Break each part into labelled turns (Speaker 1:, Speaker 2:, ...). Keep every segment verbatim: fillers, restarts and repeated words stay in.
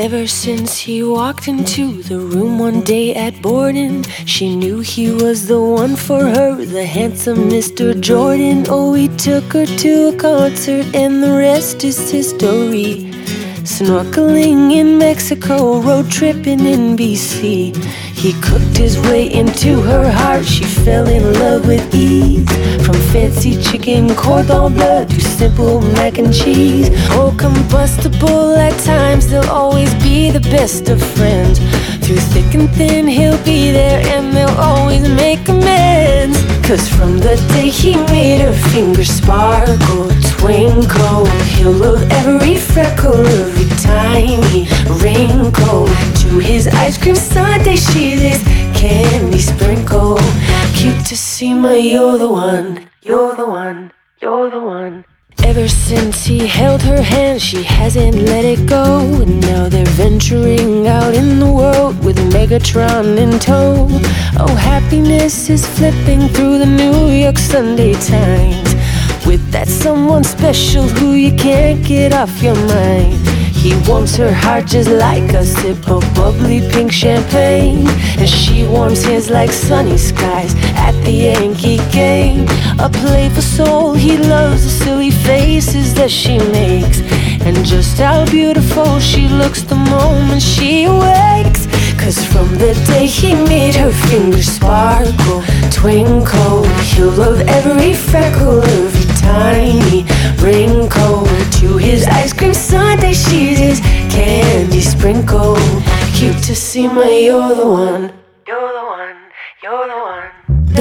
Speaker 1: Ever since he walked into the room one day at boarding, she knew he was the one for her, the handsome Mister Jordan. Oh, he took her to a concert and the rest is history. Snorkeling in Mexico, road tripping in B C. He cooked his way into her heart, she fell in love with ease. From fancy chicken cordon bleu to simple mac and cheese. Oh, combustible at times, they'll always be the best of friends. Through thick and thin, he'll be there and they'll always make amends. Cause from the day he made her fingers sparkle, twinkle, he'll love every freckle, every tiny wrinkle. To his ice cream sundae, she lays candy sprinkle. Cutissima, you're the one, you're the one, you're the one. Ever since he held her hand, she hasn't let it go. And now they're venturing out in the world with Megatron in tow. Oh, happiness is flipping through the New York Sunday Times, with that someone special who you can't get off your mind. He wants her heart just like a sip of bubbly pink champagne, and she warms his like sunny skies at the Yankee game. A playful soul, he loves the silly faces that she makes, and just how beautiful she looks the moment she wakes. Cause from the day he made her fingers sparkle, twinkle, he'll love every freckle, every tiny wrinkle. To his ice cream sundae, she's his candy sprinkle. Cutissima, you're the one, you're the one, you're the one.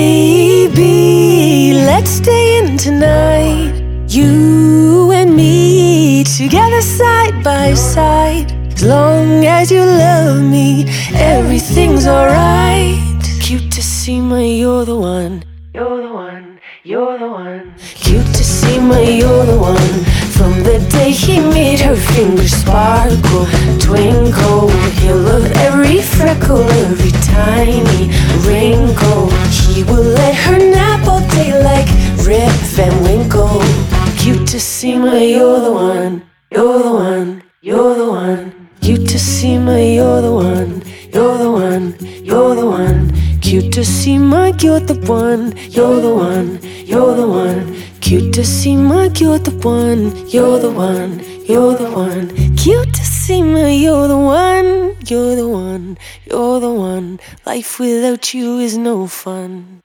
Speaker 1: Baby, let's stay in tonight, you and me together side by side. As long as you love me, everything's alright. Cutissima, you're the one, you're the one, you're the one. Cutissima, you're the one. From the day he made her fingers sparkle, twinkle, he'll love every freckle, every tiny wrinkle. He will let her nap all day like Rip Van Winkle. Cutissima, you're the one, you're the one, you're the one. Cutissima, you're the one, you're the one, you're the one. Cutissima, you're the one, you're the one, you're the one. Cutissima, you're the one, you're the one, you're the one. Cutissima, you're the one, you're the one, you're the one. Life without you is no fun.